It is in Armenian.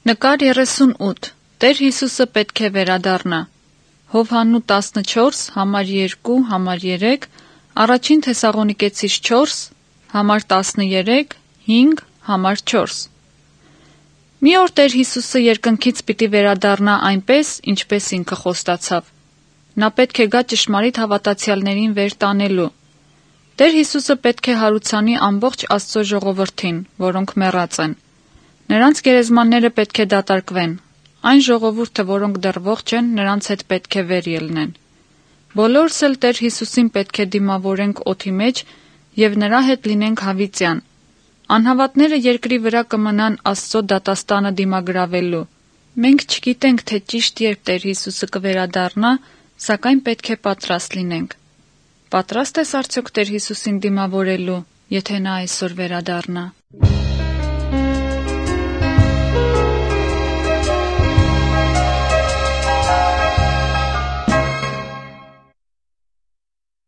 Նկար 38. Տեր Հիսուսը պետք է վերադառնա։ Հովհաննու 14, համար 2, համար 3, առաջին Թեսաղոնիկեցիս 4, համար 13, 5, համար 4։ Մի օր Տեր Հիսուսը երկնքից պիտի վերադառնա այնպես, ինչպես ինքը խոստացավ։ Նա պետք է գա ճշմարիտ հավատացյալներին վեր տանելու։ Տեր Հիսուսը պետք է հարուցանի ամբողջ Աստծո ժողովրդին, որոնք մեռած են։ Նրանց գերեզմանները պետք է դատարկվեն։ Այն ժողովուրդը, որոնք դեռ ողջ են, նրանց հետ պետք է վեր ելնեն։ Բոլորս էլ Տեր Հիսուսին պետք է դիմավորենք օդի մեջ եւ նրա հետ լինենք հավիտյան։ Անհավատները երկրի վրա կմնան Աստծո դատաստանը դիմագրավելու։ Մենք չգիտենք, թե ճիշտ երբ Տեր Հիսուսը կվերադառնա, սակայն պետք է պատրաստ լինենք։ Պատրաստ ես արդյոք Տեր Հիսուսին դիմավորելու, եթե նա այսօր վերադառնա։